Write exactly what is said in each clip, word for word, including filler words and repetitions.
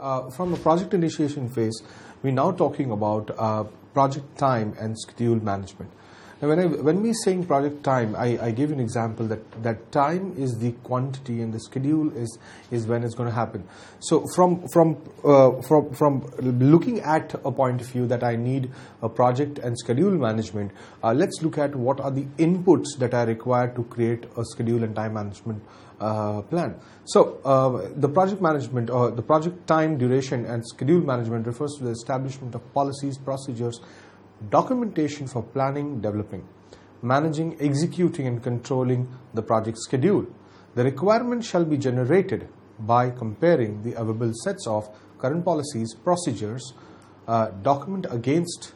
uh, from the project initiation phase, we're now talking about uh, project time and schedule management. Now, when, I, when we saying project time, I, I give you an example that, that time is the quantity and the schedule is, is when it's going to happen. So from, from, uh, from, from looking at a point of view that I need a project and schedule management, uh, let's look at what are the inputs that are required to create a schedule and time management uh, plan. So uh, the project management or the project time, duration and schedule management refers to the establishment of policies, procedures, documentation for planning, developing, managing, executing and controlling the project schedule. The requirement shall be generated by comparing the available sets of current policies, procedures, uh, document against,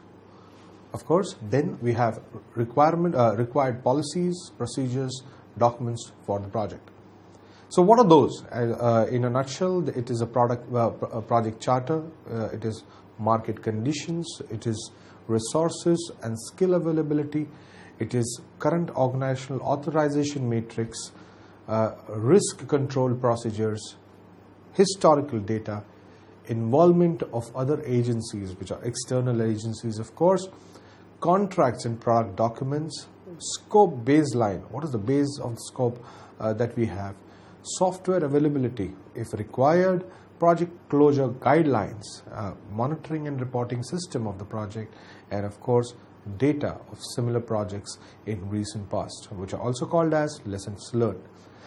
of course, then we have requirement uh, required policies, procedures, documents for the project. So what are those? Uh, in a nutshell, it is a product, uh, a project charter, uh, it is market conditions, it is resources and skill availability, it is current organizational authorization matrix, uh, risk control procedures, historical data, involvement of other agencies, which are external agencies, of course, contracts and product documents, scope baseline, what is the base of the scope uh, that we have, software availability if required, project closure guidelines, uh, monitoring and reporting system of the project, and of course data of similar projects in recent past, which are also called as lessons learned.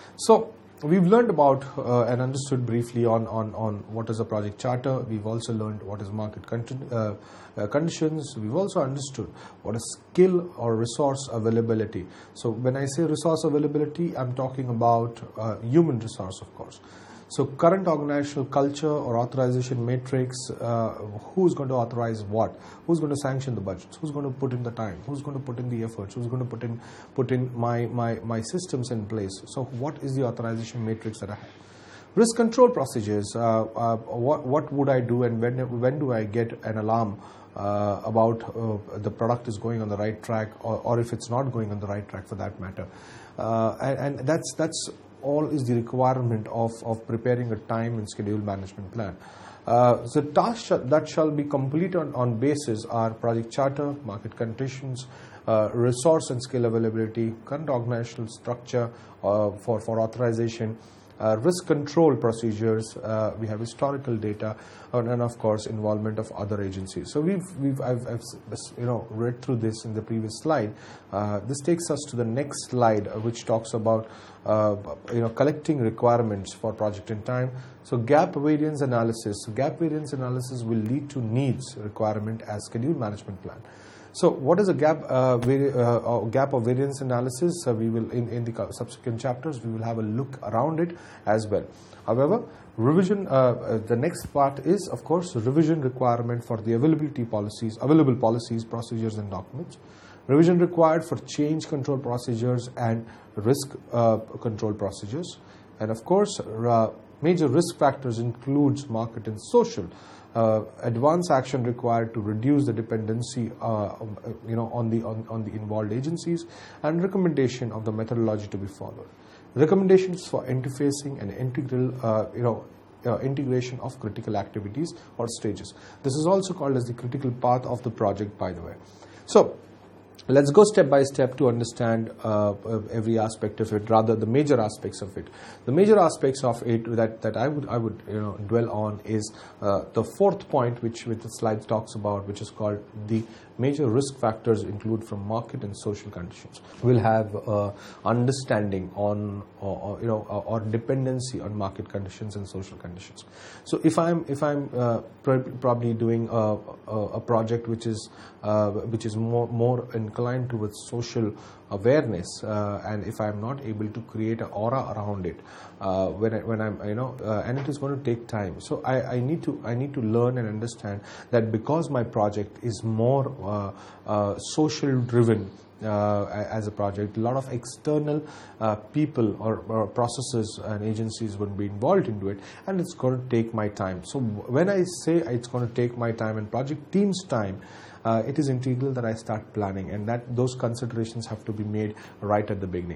So we've learned about uh, and understood briefly on, on, on what is a project charter. We've also learned what is market conti- uh, uh, conditions. We've also understood what is skill or resource availability. So when I say resource availability, I'm talking about uh, human resource, of course. So current organizational culture or authorization matrix, uh, who's going to authorize what, who's going to sanction the budgets, who's going to put in the time, who's going to put in the efforts, who's going to put in put in my, my, my systems in place. So what is the authorization matrix that I have? Risk control procedures, uh, uh, what, what would I do and when, when do I get an alarm uh, about uh, the product is going on the right track or, or if it's not going on the right track for that matter. Uh, and, and that's that's all is the requirement of, of preparing a time and schedule management plan. Uh, the tasks sh- that shall be completed on, on basis are project charter, market conditions, uh, resource and skill availability, current organizational structure uh, for, for authorization, uh, risk control procedures, uh, we have historical data, and, and of course involvement of other agencies. So we've, we've I've, I've you know read through this in the previous slide. Uh, this takes us to the next slide, uh, which talks about uh, you know collecting requirements for project in time. So gap variance analysis. So gap variance analysis will lead to needs requirement as schedule management plan. So what is a gap uh, vari- uh, gap or variance analysis? Uh, we will in, in the subsequent chapters we will have a look around it as well. However, revision, uh, uh, the next part is of course revision requirement for the availability policies, available policies, procedures and documents. Revision required for change control procedures and risk uh, control procedures. And of course, uh, major risk factors includes market and social. Uh, advance action required to reduce the dependency, uh, you know, on the on, on the involved agencies, and recommendation of the methodology to be followed. Recommendations for interfacing and integral, uh, you know, uh, integration of critical activities or stages. This is also called as the critical path of the project, by the way. So let's go step by step to understand uh, every aspect of it, rather the major aspects of it. The major aspects of it that, that I would I would you know dwell on is uh, the fourth point, which which the slide talks about, which is called the major risk factors include from market and social conditions. We'll have uh, understanding on or, or you know or, or dependency on market conditions and social conditions. So if I'm if I'm uh, pr- probably doing a, a, a project which is uh, which is more more inclined towards social awareness, uh, and if I'm not able to create an aura around it, uh, when I, when I'm you know, uh, and it is going to take time. So I, I need to I need to learn and understand that because my project is more uh, uh, social driven. Uh, as a project, a lot of external uh, people or, or processes and agencies would be involved into it, and it's going to take my time. So when I say it's going to take my time and project team's time, uh, it is integral that I start planning, and that those considerations have to be made right at the beginning.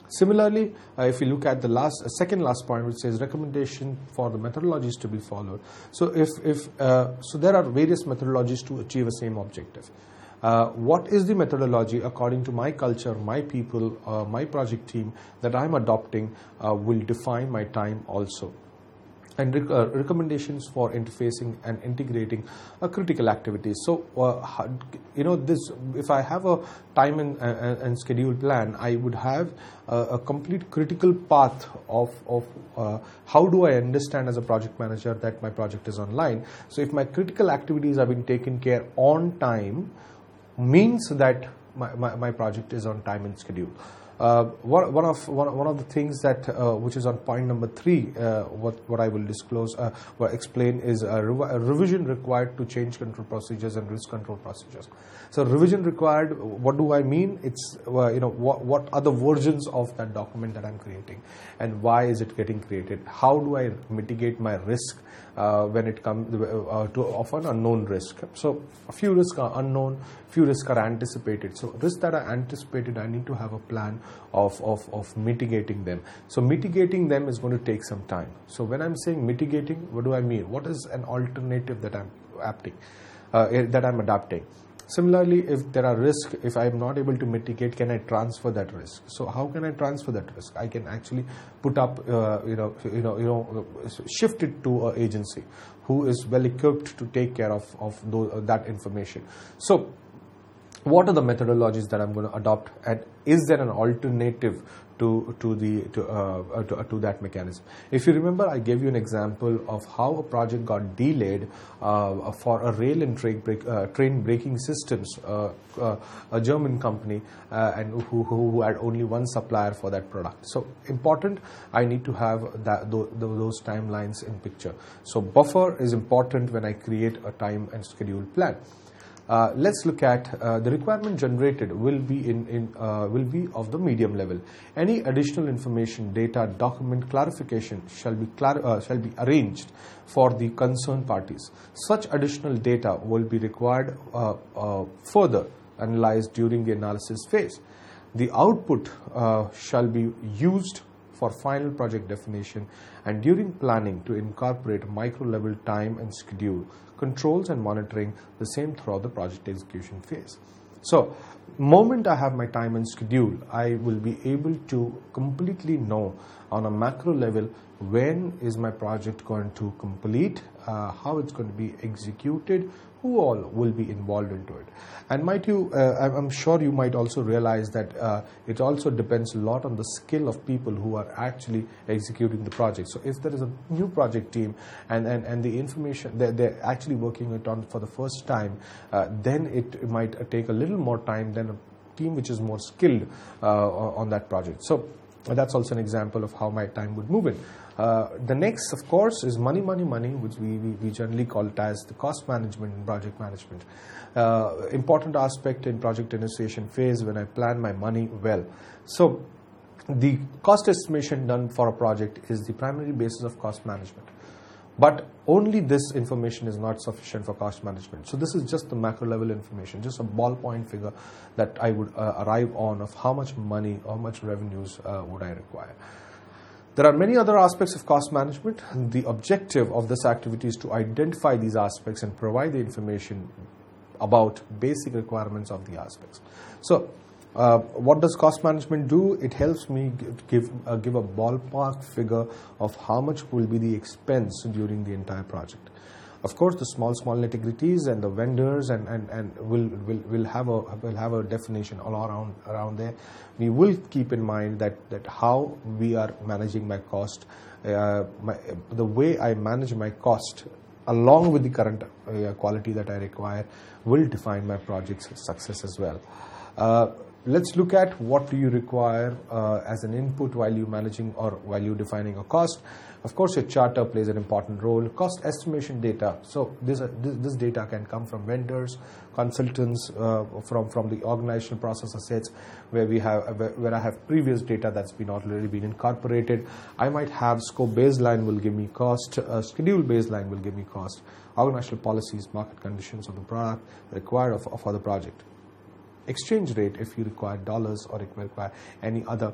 Similarly, uh, if you look at the last, uh, second last point, which says recommendation for the methodologies to be followed. So, if if uh, so, there are various methodologies to achieve the same objective. Uh, what is the methodology according to my culture, my people, uh, my project team that I'm adopting uh, will define my time also. And rec uh, recommendations for interfacing and integrating uh, critical activities. So, uh, you know, this, if I have a time and, uh, and schedule plan, I would have uh, a complete critical path of, of uh, how do I understand as a project manager that my project is online. So, if my critical activities have been taken care on time, means that my, my, my project is on time and schedule. Uh, one, one of one, one of the things that uh, which is on point number three, uh, what what I will disclose uh, or explain is a, rev a revision required to change control procedures and risk control procedures. So revision required. What do I mean? It's uh, you know what what are the versions of that document that I'm creating, and why is it getting created? How do I mitigate my risk uh, when it comes uh, to of an unknown risk? So a few risks are unknown, few risks are anticipated. So risks that are anticipated, I need to have a plan Of, of, of mitigating them. So mitigating them is going to take some time. So when I'm saying mitigating, what do I mean? What is an alternative that I'm adapting? Uh, that I'm adapting? Similarly, if there are risks, if I'm not able to mitigate, can I transfer that risk? So how can I transfer that risk? I can actually put up, uh, you know, you know, you know, shift it to an agency who is well equipped to take care of of those, uh, that information. So what are the methodologies that I'm going to adopt, and is there an alternative to to the to, uh, to, uh, to that mechanism? If you remember, I gave you an example of how a project got delayed uh, for a rail and train, break, uh, train braking systems, uh, uh, a German company, uh, and who, who had only one supplier for that product. So important, I need to have that th th those timelines in picture. So buffer is important when I create a time and schedule plan. Uh, let's look at uh, the requirement generated will be in, in uh, will be of the medium level. Any additional information, data, document clarification shall be clar uh, shall be arranged for the concerned parties. Such additional data will be required uh, uh, further analyzed during the analysis phase. The output uh, shall be used for final project definition, and during planning to incorporate micro level time and schedule controls and monitoring the same throughout the project execution phase. So moment I have my time and schedule, I will be able to completely know on a macro level when is my project going to complete, uh, how it's going to be executed, who all will be involved into it. And might you, uh, I'm sure you might also realize that uh, it also depends a lot on the skill of people who are actually executing the project. So if there is a new project team and, and, and the information, they're, they're actually working it on for the first time, uh, then it might take a little more time than a team which is more skilled uh, on that project. So that's also an example of how my time would move in. Uh, the next, of course, is money, money, money, which we, we, we generally call it as the cost management and project management. Uh, important aspect in project initiation phase when I plan my money well. So the cost estimation done for a project is the primary basis of cost management. But only this information is not sufficient for cost management. So this is just the macro level information, just a ballpoint figure that I would uh, arrive on of how much money, how much revenues uh, would I require. There are many other aspects of cost management. The objective of this activity is to identify these aspects and provide the information about basic requirements of the aspects. So uh, what does cost management do? It helps me give, uh, give a ballpark figure of how much will be the expense during the entire project. Of course, the small, small nitty-gritties and the vendors and, and, and will, will, will, have a, will have a definition all around, around there. We will keep in mind that, that how we are managing my cost, uh, my, the way I manage my cost along with the current uh, quality that I require will define my project's success as well. Uh, let's look at what do you require uh, as an input while you managing or while you defining a cost. Of course, your charter plays an important role. Cost estimation data. So this, uh, this, this data can come from vendors, consultants, uh, from, from the organizational process assets where we have where, where I have previous data that's been already been incorporated. I might have scope baseline will give me cost, uh, schedule baseline will give me cost, organizational policies, market conditions of the product required of, of for the project. Exchange rate if you require dollars or require any other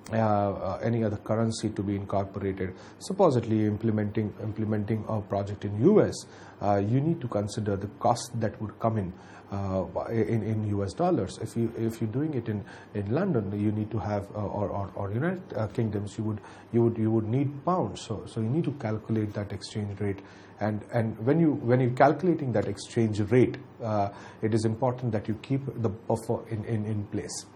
uh, uh, any other currency to be incorporated. Supposedly implementing implementing a project in U S, uh, you need to consider the cost that would come in. Uh, in, in U S dollars. If you if you're doing it in, in London, you need to have uh, or, or, or United uh, Kingdoms, you would you would you would need pounds. So so you need to calculate that exchange rate, and and when you when you're calculating that exchange rate, uh, it is important that you keep the buffer in in, in place.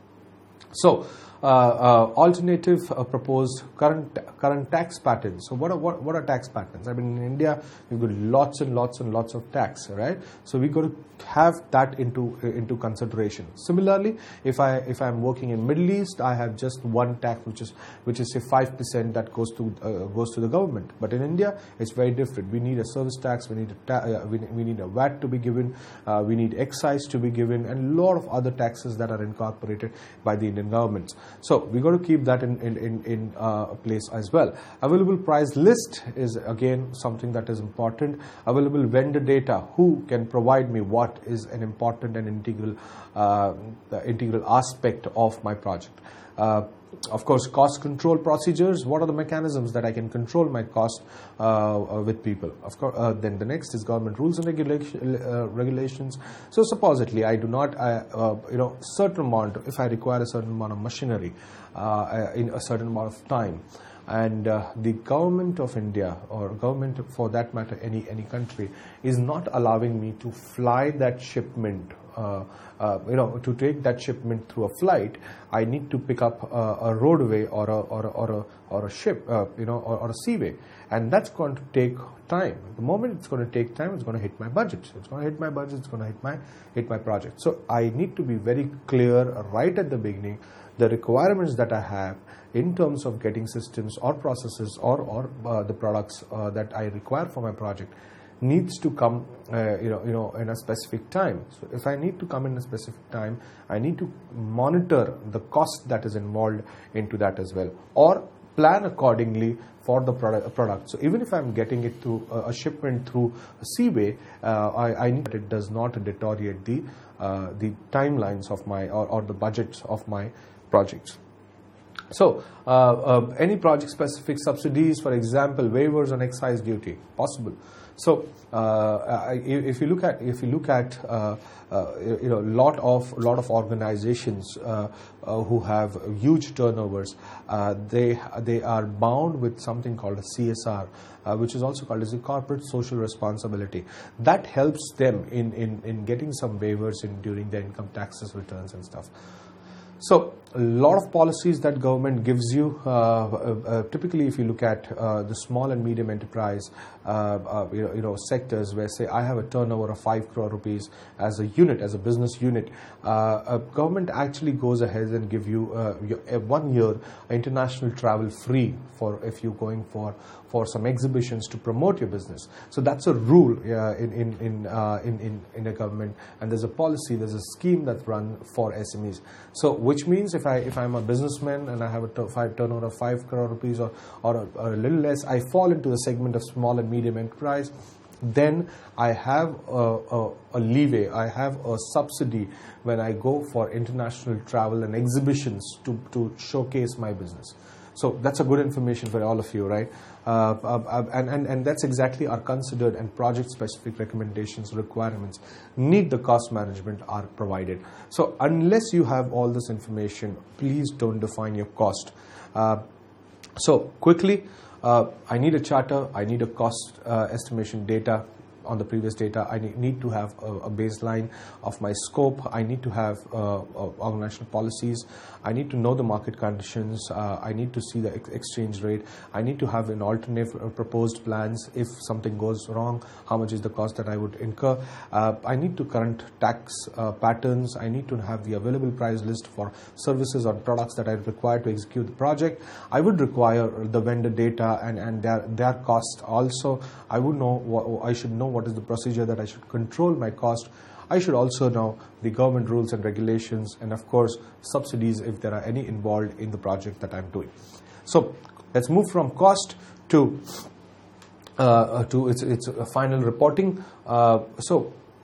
So, uh, uh, alternative uh, proposed current current tax patterns. So, what are what, what are tax patterns? I mean, in India, we've got lots and lots and lots of tax, right? So, we got to have that into uh, into consideration. Similarly, if I if I'm working in Middle East, I have just one tax, which is which is say five percent that goes to uh, goes to the government. But in India, it's very different. We need a service tax. We need a ta- uh, we, we need a V A T to be given. Uh, we need excise to be given, and a lot of other taxes that are incorporated by the Indian governments. So we got to keep that in in in, in uh, place as well. Available price list is again something that is important. Available vendor data. Who can provide me what is an important and integral uh, integral aspect of my project. Uh, of course, cost control procedures. What are the mechanisms that I can control my cost uh, uh, with people? Of course, uh, then the next is government rules and regulation, uh, regulations. So supposedly, I do not, uh, uh, you know, certain amount. If I require a certain amount of machinery uh, in a certain amount of time, and uh, the government of India, or government for that matter, any any country, is not allowing me to fly that shipment. Uh, uh, you know, to take that shipment through a flight, I need to pick up uh, a roadway or a or a or a, or a ship, uh, you know, or, or a seaway, and that's going to take time. The moment it's going to take time, it's going to hit my budget. It's going to hit my budget. It's going to hit my hit my project. So I need to be very clear right at the beginning the requirements that I have in terms of getting systems or processes or or uh, the products uh, that I require for my project needs to come, uh, you know, you know, in a specific time. So if I need to come in a specific time, I need to monitor the cost that is involved into that as well, or plan accordingly for the product. product. So even if I'm getting it through a, a shipment through a seaway, uh, I, I need that it does not deteriorate the uh, the timelines of my or, or the budgets of my projects. So, uh, uh, any project-specific subsidies, for example, waivers on excise duty, possible. So, uh, if you look at if you look at uh, uh, you know lot of lot of organizations uh, uh, who have huge turnovers, uh, they they are bound with something called a C S R, uh, which is also called as a corporate social responsibility. That helps them in in in getting some waivers in during their income taxes returns and stuff. So, a lot of policies that government gives you, uh, uh, uh, typically if you look at uh, the small and medium enterprise uh, uh, you know, you know, sectors where say I have a turnover of five crore rupees as a unit, as a business unit, uh, a government actually goes ahead and give you uh, your, uh, one year international travel free for if you're going for for some exhibitions to promote your business. So that's a rule uh, in in in, uh, in in in a government, and there's a policy, there's a scheme that's run for S M Es. So which means if I if I'm a businessman and I have a t- five turnover of five crore rupees or or a, or a little less, I fall into the segment of small and medium enterprise. Then I have a, a, a leeway, I have a subsidy when I go for international travel and exhibitions to to showcase my business. So that's a good information for all of you, right? Uh, uh, and, and, and that's exactly our considered and project-specific recommendations, requirements, need the cost management are provided. So unless you have all this information, please don't define your cost. Uh, so quickly, uh, I need a charter, I need a cost uh, estimation data. On the previous data, I need to have a, a baseline of my scope. I need to have uh, uh, organizational policies. I need to know the market conditions. Uh, I need to see the ex- exchange rate. I need to have an alternate uh, proposed plans. If something goes wrong, how much is the cost that I would incur? Uh, I need to current tax uh, patterns. I need to have the available price list for services or products that I require to execute the project. I would require the vendor data and, and their, their cost also. I would know what, I should know what is the procedure that I should control my cost. I should also know the government rules and regulations, and of course subsidies if there are any involved in the project that I'm doing. So let's move from cost to uh, to its its final reporting. Uh, so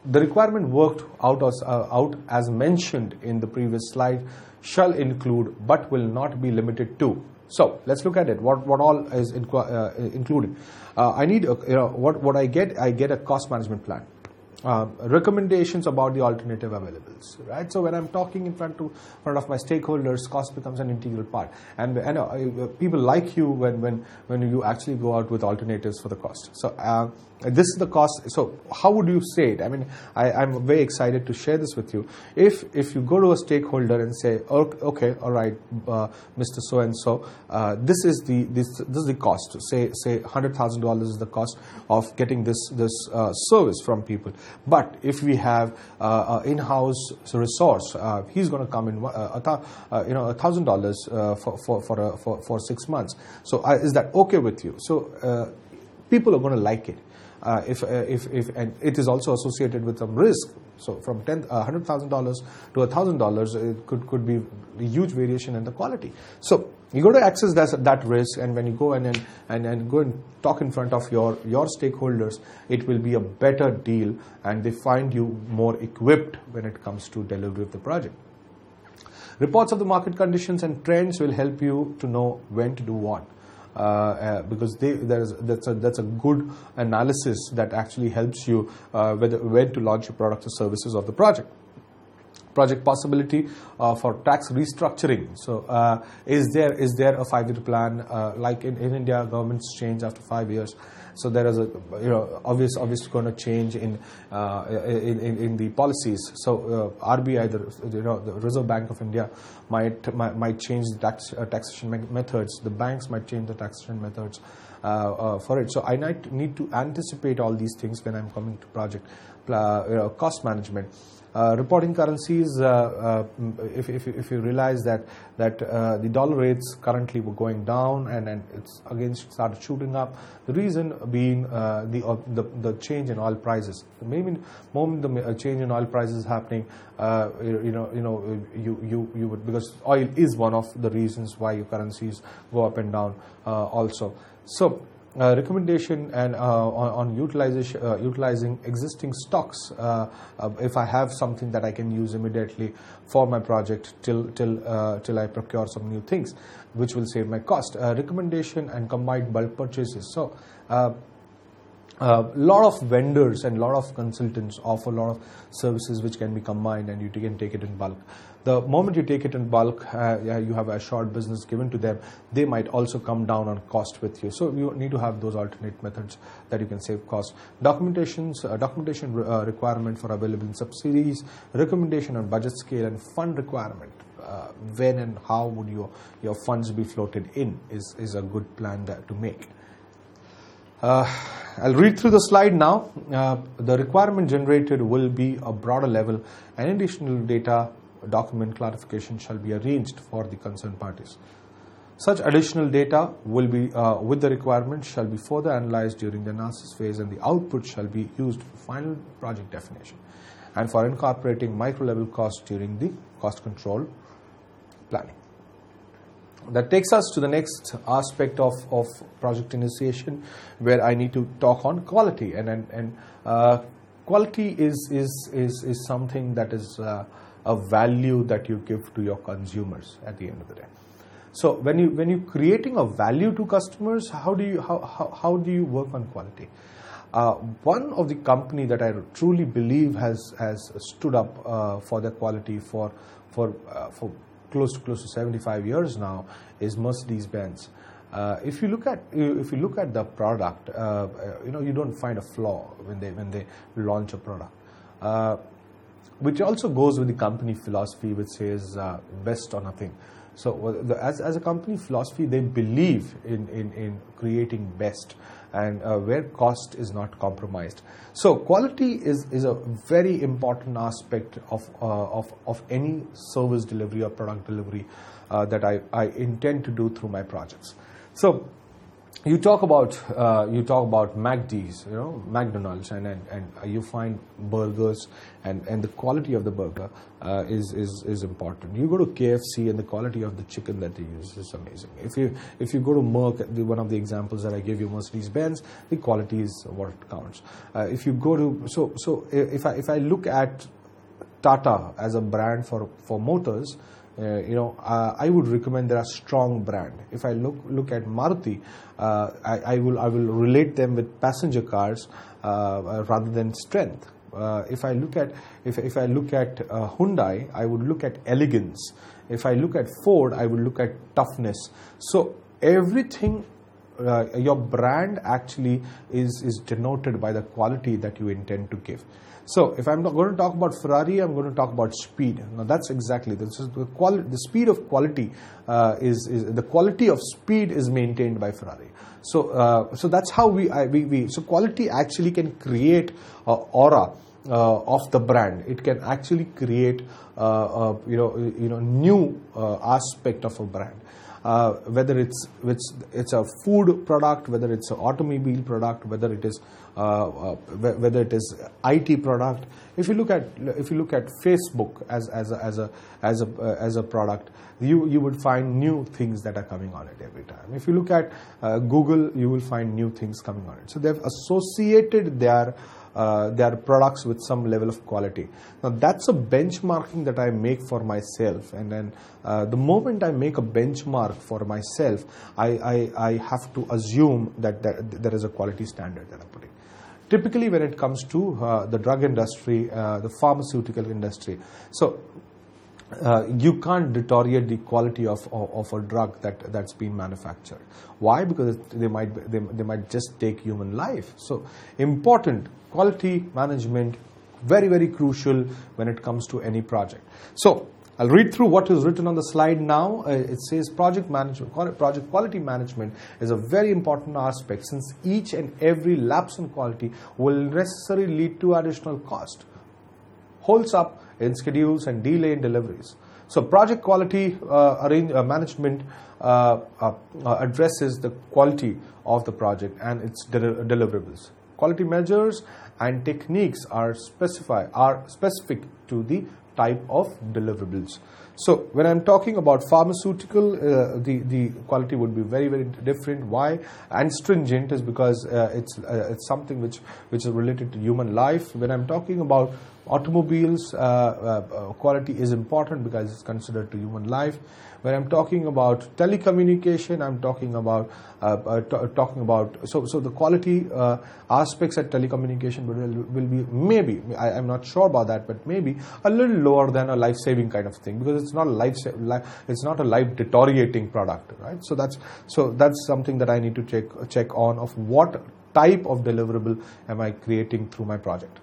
the requirement worked out as, uh, out as mentioned in the previous slide shall include but will not be limited to. So let's look at it. What what all is in, uh, included? Uh, I need a, you know what what I get. I get a cost management plan. Uh, recommendations about the alternative availables, right? So when I'm talking in front to front of my stakeholders, cost becomes an integral part, and and uh, people like you when when when you actually go out with alternatives for the cost. So uh, this is the cost. So how would you say it? I mean, I, I'm very excited to share this with you. If if you go to a stakeholder and say, okay, okay all right, uh, Mister So and So, uh, this is the this this is the cost. Say say hundred thousand dollars is the cost of getting this this uh, service from people. But if we have uh, an in-house resource, uh, he's going to come in, uh, a th- uh, you know, a thousand dollars for for for, uh, for for six months. So uh, is that okay with you? So uh, people are going to like it. Uh, if uh, if if and it is also associated with some risk. So from ten uh, hundred thousand dollars to a thousand dollars, it could could be a huge variation in the quality. So you got to access that that risk, and when you go and and and go and talk in front of your your stakeholders, it will be a better deal, and they find you more equipped when it comes to delivery of the project. Reports of the market conditions and trends will help you to know when to do what. Uh, uh, because they, there is, that's a that's a good analysis that actually helps you uh, whether when to launch your products or services of the project. Project possibility uh, for tax restructuring. So, uh, is there is there a five-year plan uh, like in, in India? Governments change after five years. So there is a you know obvious obviously going to change in, uh, in in in the policies. So uh, R B I, the you know the Reserve Bank of India, might might, might change the tax uh, taxation me- methods. The banks might change the taxation methods uh, uh, for it. So I need need to anticipate all these things when I'm coming to project uh, you know, cost management. Uh, reporting currencies, uh, uh, if, if, if you realize that that uh, the dollar rates currently were going down and, and it's again started shooting up, the reason being uh, the, uh, the the change in oil prices. The maybe moment the change in oil prices is happening, uh, you, you know you know you you you would, because oil is one of the reasons why your currencies go up and down uh, also. So. Uh, recommendation and uh, on, on utilization, uh, utilizing existing stocks. Uh, uh, if I have something that I can use immediately for my project till till uh, till I procure some new things, which will save my cost. Uh, recommendation and combined bulk purchases. So. Uh, A uh, lot of vendors and a lot of consultants offer a lot of services which can be combined, and you can take it in bulk. The moment you take it in bulk, uh, yeah, you have a short business given to them, they might also come down on cost with you. So you need to have those alternate methods that you can save cost. Documentations, uh, documentation re- uh, requirement for available subsidies, recommendation on budget scale, and fund requirement. Uh, when and how would your, your funds be floated in is, is a good plan that, to make. Uh, I'll read through the slide now. Uh, the requirement generated will be a broader level, and additional data document clarification shall be arranged for the concerned parties. Such additional data will be uh, with the requirement shall be further analyzed during the analysis phase, and the output shall be used for final project definition and for incorporating micro-level costs during the cost control planning. That takes us to the next aspect of, of project initiation, where I need to talk on quality. And and, and uh, quality is, is is is something that is uh, a value that you give to your consumers at the end of the day. So when you when you're creating a value to customers, how do you how how, how do you work on quality? Uh, one of the company that I truly believe has has stood up uh, for their quality for for uh, for close to close to seventy-five years now is Mercedes-Benz. Uh, if you look at if you look at the product, uh, you know you don't find a flaw when they when they launch a product, uh, which also goes with the company philosophy, which says uh, best or nothing. So the, as as a company philosophy, they believe in in, in creating best, and uh, where cost is not compromised. So quality is, is a very important aspect of uh, of of any service delivery or product delivery uh, that I, I intend to do through my projects. So you talk about uh, you talk about McD's, you know, McDonald's, and and, and you find burgers, and, and the quality of the burger uh, is, is is important. You go to K F C, and the quality of the chicken that they use is amazing. If you if you go to Merck, the, one of the examples that I gave you, Mercedes-Benz, the quality is what counts. Uh, if you go to so so if I if I look at Tata as a brand for for motors. Uh, you know, uh, I would recommend they're a strong brand. If I look look at Maruti, uh, I, I will I will relate them with passenger cars uh, rather than strength. Uh, if I look at if if I look at uh, Hyundai, I would look at elegance. If I look at Ford, I would look at toughness. So everything. Uh, your brand actually is is denoted by the quality that you intend to give. So if I'm not going to talk about Ferrari, I'm going to talk about speed. Now that's exactly this is the quality. The speed of quality uh, is is the quality of speed is maintained by Ferrari. So uh, so that's how we, I, we we so quality actually can create an aura uh, of the brand. It can actually create uh, uh, you know you know new uh, aspect of a brand. Uh, whether it's it's it's a food product, whether it's an automobile product, whether it is uh, uh, whether it is I T product. If you look at if you look at Facebook as as a, as a as a uh, as a product, you you would find new things that are coming on it every time. If you look at uh, Google, you will find new things coming on it. So they've associated their Uh, their products with some level of quality. Now that's a benchmarking that I make for myself, and then uh, the moment I make a benchmark for myself, I, I, I have to assume that there, there is a quality standard that I'm putting. Typically when it comes to uh, the drug industry, uh, the pharmaceutical industry, so Uh, you can't deteriorate the quality of, of, of a drug that, that's been manufactured. Why? Because they might they, they might just take human life. So important quality management, very very crucial when it comes to any project. So I'll read through what is written on the slide now. Uh, it says project management, project quality management is a very important aspect, since each and every lapse in quality will necessarily lead to additional cost, holds up in schedules and delay in deliveries. So project quality uh, arrange, uh, management uh, uh, uh, addresses the quality of the project and its de deliverables. Quality measures and techniques are specify are specific to the type of deliverables. So when I'm talking about pharmaceutical, uh, the the quality would be very very different. Why? And stringent is because uh, it's uh, it's something which which is related to human life. When I'm talking about automobiles, uh, uh, quality is important because it's considered to human life. When I'm talking about telecommunication, I'm talking about uh, uh, t talking about so so the quality uh, aspects at telecommunication will, will be maybe I, I'm not sure about that, but maybe a little lower than a life-saving kind of thing, because it's not a life it's not a life deteriorating product, right? So that's so that's something that I need to check check on of what type of deliverable am I creating through my project.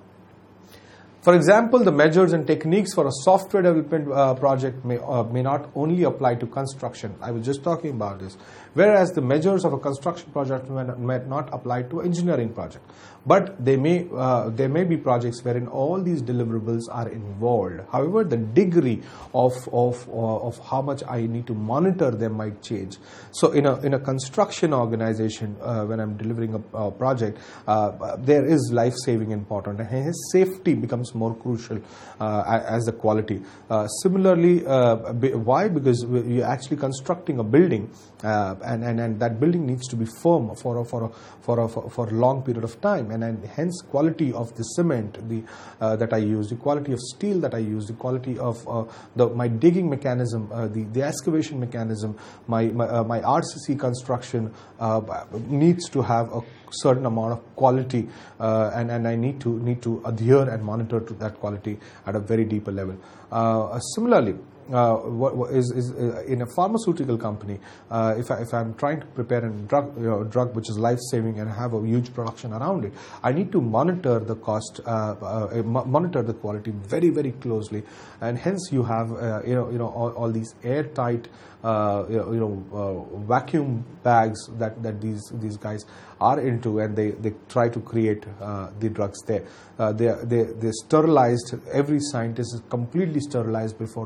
For example, the measures and techniques for a software development uh, project may, uh, may not only apply to construction. I was just talking about this. Whereas the measures of a construction project may not, may not apply to engineering project. But they may, uh, there may be projects wherein all these deliverables are involved. However, the degree of, of, uh, of how much I need to monitor them might change. So in a, in a construction organization, uh, when I'm delivering a, a project, uh, there is life-saving important. And hence safety becomes more crucial uh, as the quality. Uh, similarly, uh, why? Because you're actually constructing a building, uh, and, and, and that building needs to be firm for a, for a, for a, for a long period of time. And, and hence quality of the cement the, uh, that I use, the quality of steel that I use, the quality of uh, the, my digging mechanism, uh, the, the excavation mechanism, my, my, uh, my R C C construction uh, needs to have a certain amount of quality, uh, and, and I need to need to adhere and monitor to that quality at a very deeper level. Uh, similarly, Uh, what, what is, is uh, in a pharmaceutical company, uh, if, I, if I'm trying to prepare a drug, you know, drug which is life-saving and have a huge production around it, I need to monitor the cost, uh, uh, monitor the quality very, very closely, and hence you have uh, you know you know all, all these airtight uh, you know, you know uh, vacuum bags that that these these guys are into, and they, they try to create uh, the drugs there. Uh, they they they sterilized. Every scientist is completely sterilized before they enter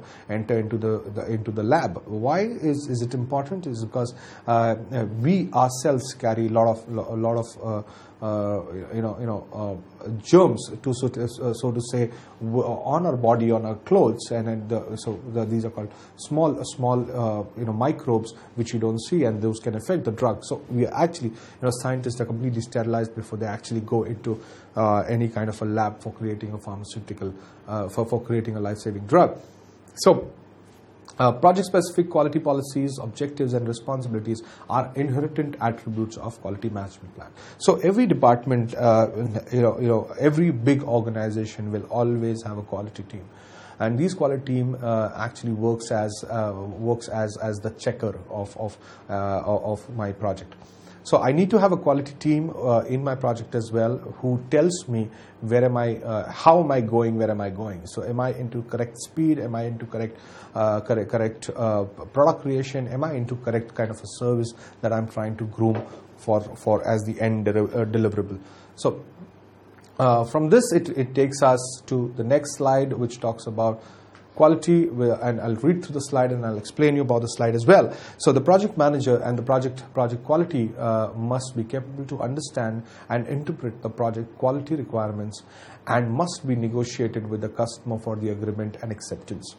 enter into the, the into the lab. Why is, is it important? Is because uh, we ourselves carry a lot of a lot of uh, uh, you know you know uh, germs to so to, uh, so to say on our body, on our clothes, and, and the, so the, these are called small small uh, you know microbes which you don't see, and those can affect the drug. So we actually you know scientists are completely sterilized before they actually go into uh, any kind of a lab for creating a pharmaceutical uh, for for creating a life-saving drug. So. Uh, project-specific quality policies, objectives, and responsibilities are inherent attributes of quality management plan. So every department, uh, you know, you know, every big organization will always have a quality team, and these quality team uh, actually works as uh, works as as the checker of of uh, of my project. So I need to have a quality team uh, in my project as well, who tells me where am I, uh, how am I going, where am I going. So am I into correct speed? Am I into correct, uh, correct, correct uh, product creation? Am I into correct kind of a service that I'm trying to groom for for as the end de- uh, deliverable? So uh, from this, it it takes us to the next slide, which talks about quality, and I'll read through the slide and I'll explain you about the slide as well. So the project manager and the project project quality uh, must be capable to understand and interpret the project quality requirements, and must be negotiated with the customer for the agreement and acceptance.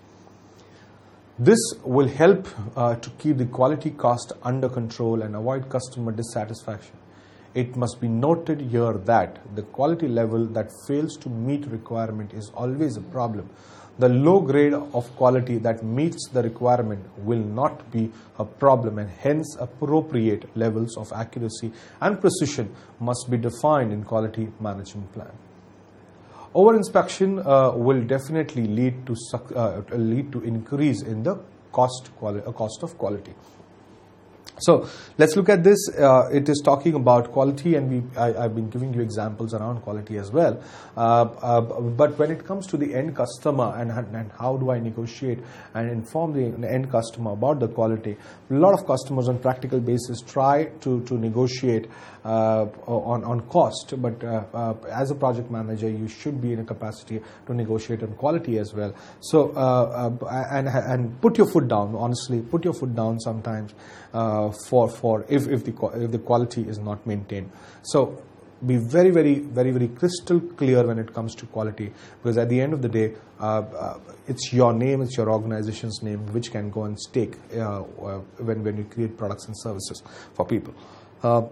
This will help uh, to keep the quality cost under control and avoid customer dissatisfaction. It must be noted here that the quality level that fails to meet requirement is always a problem. The low grade of quality that meets the requirement will not be a problem, and hence appropriate levels of accuracy and precision must be defined in quality management plan. Over inspection uh, will definitely lead to uh, lead to increase in the cost quali- uh, cost of quality. So let's look at this. Uh, it is talking about quality, and we, I, I've been giving you examples around quality as well. Uh, uh, but when it comes to the end customer, and, and how do I negotiate and inform the end customer about the quality, a lot of customers on practical basis try to, to negotiate uh, on, on cost. But uh, uh, as a project manager, you should be in a capacity to negotiate on quality as well. So uh, uh, and, and put your foot down, honestly, put your foot down sometimes. Uh, for for if if the if the quality is not maintained. So be very very very very crystal clear when it comes to quality, because at the end of the day, uh, uh, it's your name, it's your organization's name which can go and stake uh, uh, when when you create products and services for people. Uh,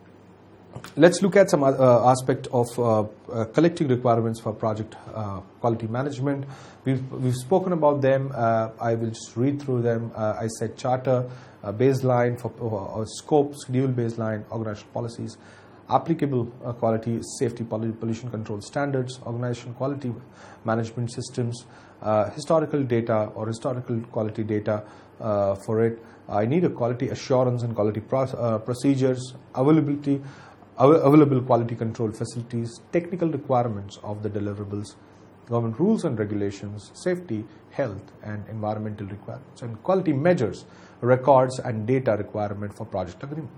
Let's look at some uh, aspect of uh, uh, collecting requirements for project uh, quality management. We've, we've spoken about them. Uh, I will just read through them. Uh, I said charter, uh, baseline for uh, scope, schedule baseline, organizational policies, applicable uh, quality, safety, pollution control standards, organizational quality management systems, uh, historical data or historical quality data uh, for it. I need a quality assurance and quality pro- uh, procedures, availability, available quality control facilities, technical requirements of the deliverables, government rules and regulations, safety, health, and environmental requirements, and quality measures, records, and data requirement for project agreement.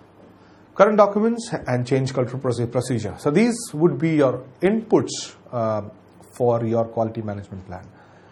Current documents and change cultural procedure. So these would be your inputs uh, for your quality management plan.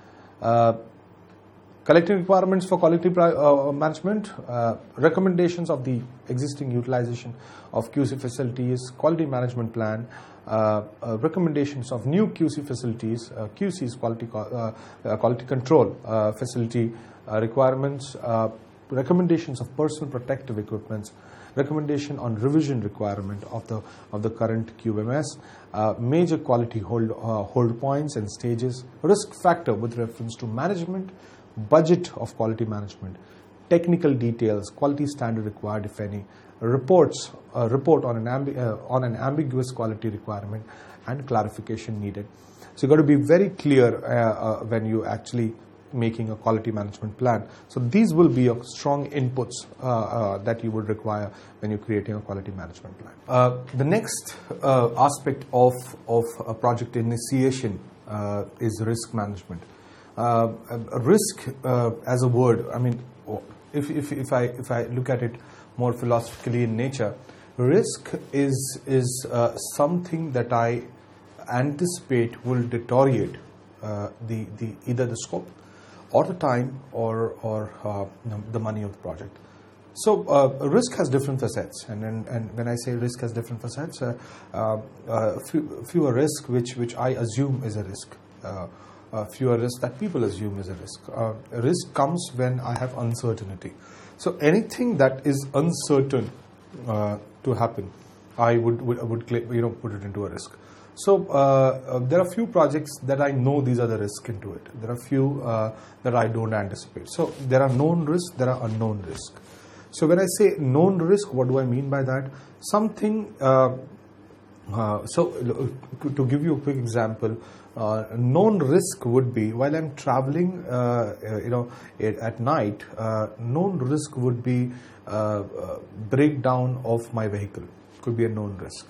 Uh, Collecting requirements for quality uh, management, uh, recommendations of the existing utilization of Q C facilities, quality management plan, uh, uh, recommendations of new Q C facilities, uh, Q C's quality uh, uh, quality control uh, facility uh, requirements, uh, recommendations of personal protective equipments, recommendation on revision requirement of the of the current Q M S, uh, major quality hold uh, hold points and stages, risk factor with reference to management, budget of quality management, technical details, quality standard required if any, reports, uh, report on an ambi- uh, on an ambiguous quality requirement, and clarification needed. So you've got to be very clear uh, uh, when you actually making a quality management plan. So these will be your strong inputs uh, uh, that you would require when you're creating a quality management plan. Uh, the next uh, aspect of of a project initiation uh, is risk management. Uh, risk uh, as a word, I mean, if, if if I if I look at it more philosophically in nature, risk is is uh, something that I anticipate will deteriorate uh, the the either the scope or the time, or or uh, the money of the project. So uh, risk has different facets, and, and and when I say risk has different facets, uh, uh, uh, few, fewer risk which which I assume is a risk, uh, uh, fewer risk that people assume is a risk. Uh, risk comes when I have uncertainty. So anything that is uncertain uh, to happen, I would would, would you know put it into a risk. So uh, uh, there are few projects that I know these are the risk into it. There are few uh, that I don't anticipate. So there are known risks, there are unknown risks. So when I say known risk, what do I mean by that? Something, uh, uh, so to give you a quick example, uh, known risk would be while I'm traveling, uh, you know, at night, uh, known risk would be uh, uh, breakdown of my vehicle, could be a known risk.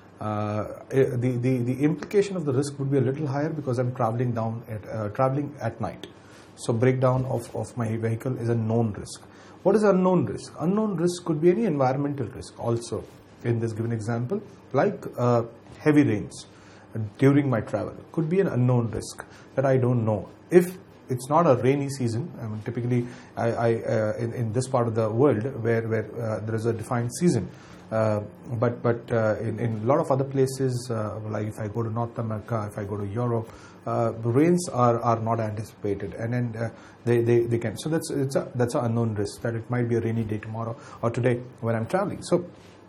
Uh, the, the, the implication of the risk would be a little higher because I'm traveling down at, uh, traveling at night. So breakdown of, of my vehicle is a known risk. What is unknown risk? Unknown risk could be any environmental risk also in this given example, like uh, heavy rains during my travel. Could be an unknown risk that I don't know. If it's not a rainy season, I mean typically I, I, uh, in, in this part of the world where, where uh, there is a defined season, uh, but, but uh, in, in a lot of other places, uh, like if I go to North America, if I go to Europe, Uh, the rains are, are not anticipated, and then uh, they, they, they can. So that's it's a, that's an unknown risk that it might be a rainy day tomorrow or today when I'm traveling. So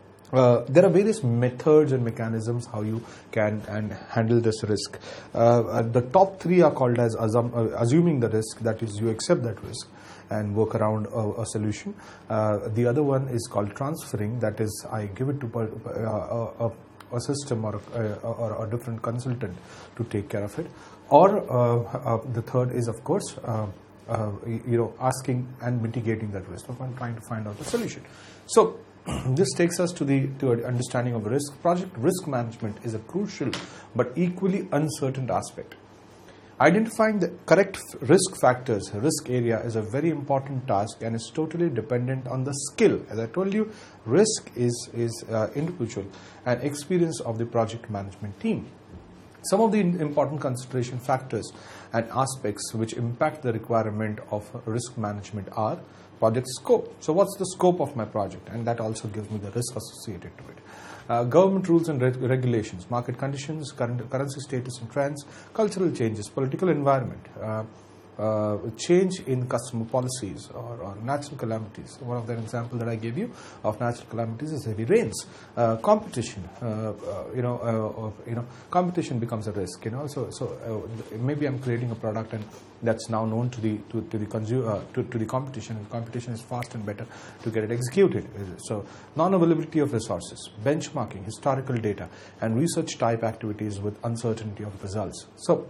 uh, there are various methods and mechanisms how you can and handle this risk. Uh, the top three are called as assum- uh, assuming the risk, that is you accept that risk and work around a, a solution. Uh, the other one is called transferring, that is I give it to uh, a, a a system or a, or a different consultant to take care of it, or uh, uh, the third is of course uh, uh, you know asking and mitigating that risk, or trying to find out the solution. So this takes us to the to an understanding of risk. Project risk management is a crucial but equally uncertain aspect. Identifying the correct risk factors, risk area, is a very important task and is totally dependent on the skill. As I told you, risk is, is uh, individual and experience of the project management team. Some of the important consideration factors and aspects which impact the requirement of risk management are project scope. So what's the scope of my project? And that also gives me the risk associated to it. Uh, government rules and reg- regulations, market conditions, current currency status and trends, cultural changes, political environment, uh, uh, change in customer policies, or, or natural calamities. One of the example that I gave you of natural calamities is heavy rains. Uh, competition, uh, uh, you know, uh, uh, you know, competition becomes a risk. You know, so so uh, maybe I'm creating a product and that's now known to the to, to the consumer uh, to, to the competition. And competition is fast and better to get it executed. So non-availability of resources, benchmarking, historical data, and research type activities with uncertainty of results. So,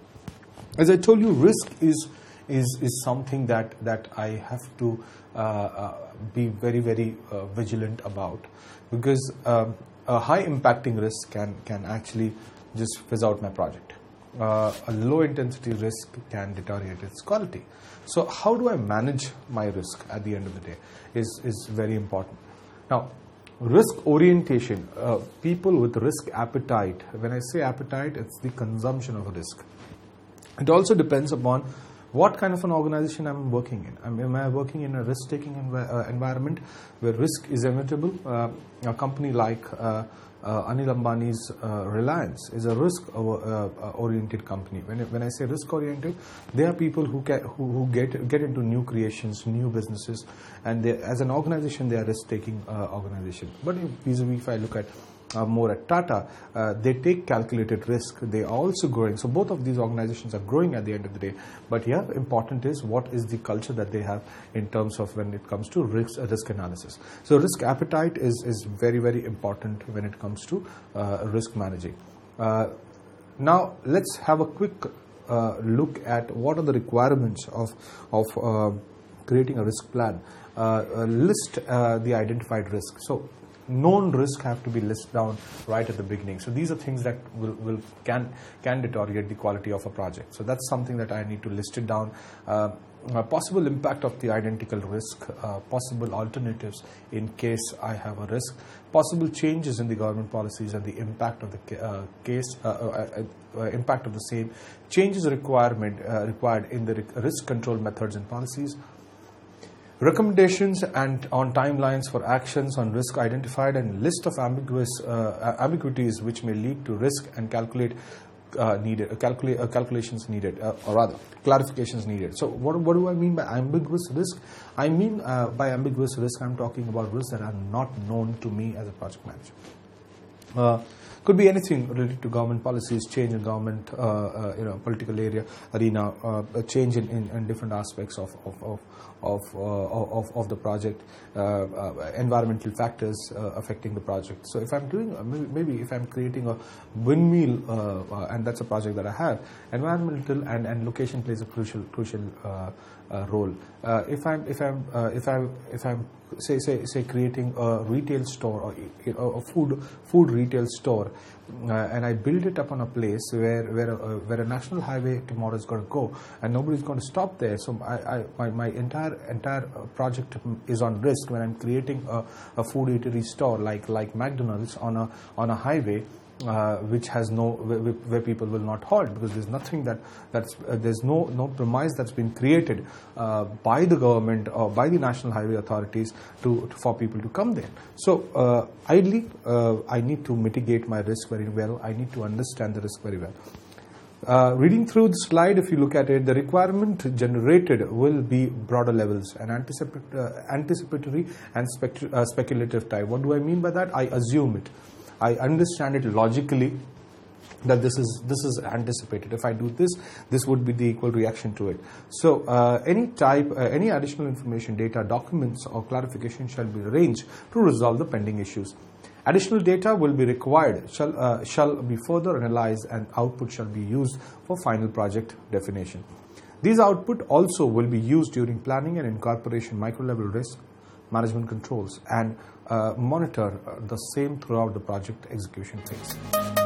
as I told you, risk is is is something that that I have to uh, uh, be very very uh, vigilant about, because um, a high impacting risk can can actually just fizz out my project. Uh, a low intensity risk can deteriorate its quality. So how do I manage my risk at the end of the day is, is very important. Now, risk orientation, uh, people with risk appetite. When I say appetite, it's the consumption of a risk. It also depends upon what kind of an organization I'm working in. I mean, am I working in a risk-taking env- uh, environment where risk is inevitable? Uh, a company like uh, uh, Anil Ambani's uh, Reliance is a risk-oriented uh, company. When, when I say risk-oriented, they are people who, ca- who, who get get into new creations, new businesses, and they, as an organization, they are risk-taking uh, organization. But if, vis-a-vis, if I look at Uh, more at Tata, uh, they take calculated risk. They are also growing. So both of these organizations are growing at the end of the day. But yeah, important is what is the culture that they have in terms of when it comes to risk, uh, risk analysis. So risk appetite is, is very, very important when it comes to uh, risk managing. Uh, now, let's have a quick uh, look at what are the requirements of, of uh, creating a risk plan. Uh, uh, list uh, the identified risk. So known risk have to be listed down right at the beginning. So these are things that will, will can can deteriorate the quality of a project. So that's something that I need to list it down. Uh, uh, possible impact of the identical risk, uh, possible alternatives in case I have a risk, possible changes in the government policies and the impact of the uh, case, uh, uh, uh, impact of the same, changes requirement uh, required in the risk control methods and policies, recommendations and on timelines for actions on risk identified, and list of ambiguous uh, ambiguities which may lead to risk and calculate uh, needed uh, calculate uh, calculations needed uh, or rather clarifications needed. So what what do I mean by ambiguous risk? I mean uh, by ambiguous risk, I'm talking about risks that are not known to me as a project manager. Uh, could be anything related to government policies, change in government, uh, uh, you know, political area, arena, uh, a change in, in, in different aspects of of of of, uh, of, of the project, uh, uh, environmental factors uh, affecting the project. So if I'm doing, uh, maybe, maybe if I'm creating a windmill, uh, uh, and that's a project that I have, environmental and, and location plays a crucial crucial uh, uh, role. Uh, if I'm if I'm uh, if I'm if I'm say say say creating a retail store or you know, a food food retail store, uh, and I build it up on a place where where a, where a national highway tomorrow is going to go and nobody's going to stop there. So I, I my, my entire entire project is on risk when I'm creating a, a food eatery store like like McDonald's on a on a highway. Uh, which has no where, where people will not halt, because there's nothing that that's uh, there's no no premise that's been created uh, by the government or by the national highway authorities to, to for people to come there. So uh, ideally, uh, I need to mitigate my risk very well. I need to understand the risk very well. Uh, reading through the slide, if you look at it, the requirement generated will be broader levels and anticipatory, uh, anticipatory and spec uh, speculative type. What do I mean by that? I assume it. I understand it logically that this is this is anticipated. If I do this, this would be the equal reaction to it. So uh, any type, uh, any additional information, data, documents or clarification shall be arranged to resolve the pending issues. Additional data will be required, shall, uh, shall be further analyzed, and output shall be used for final project definition. These output also will be used during planning and incorporation micro-level risk management controls and uh, monitor uh, the same throughout the project execution phase.